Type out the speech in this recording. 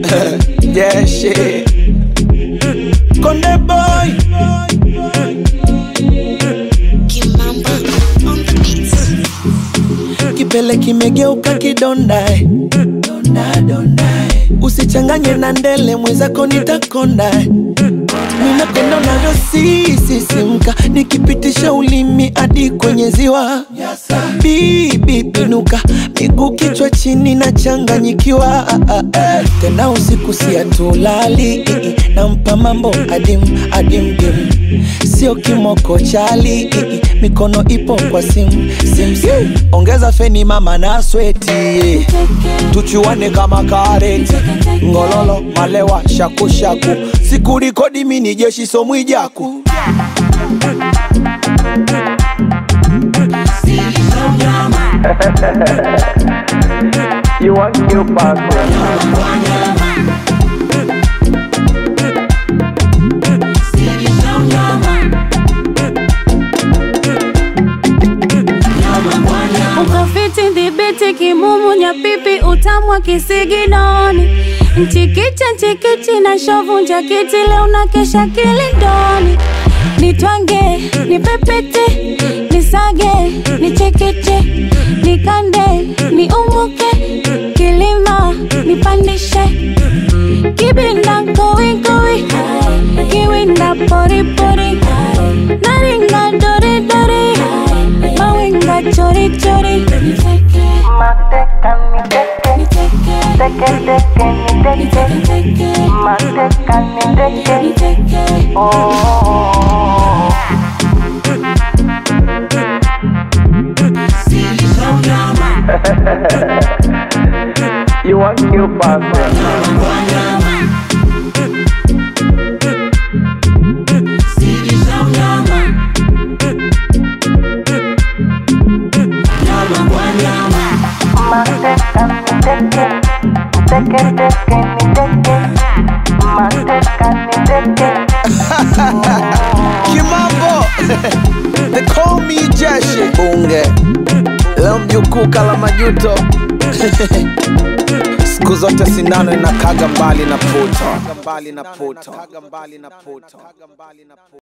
Yeah, shit. Konde boy. Kimamba on the beat. Kipele kimegeuka kidondae. Dondae. Usichanganye na ndele mwenzako nitakondae. Ninapenda unavyo sisimka nikipitisha ulimi hadi kwenye ziwa. Bibi pinuka miguu kichwa chini na changanyikiwa. Tena usiku siatulali nampa mambo adim dim. Sio kimoko chali mikono ipo kwa sim. Ongeza feni mama na sweti tuchuane kama kareti. Ngololo malewa shaku siku rekodi mini jeshi so mwijaku. You want new passport? Ukafiti dhibiti kimumu nyapipi utamwa kisiginoni. Nchikichi na shovu njakiti leo na kesha kilindoni. Nitwange, nipepete, nisage, nichekeche, nikande, niumuke, kilima, nipandishe. Kibinda kowi, kiwinda pori, naringa dori, mawinga chori. Mateka niteke, mateka niteke. Oh. You want new passport? Kimambo. They call me Jeshi Bunge. Leo mjukuu kala majuto. Siku zote sindano inakaga mbali na puto.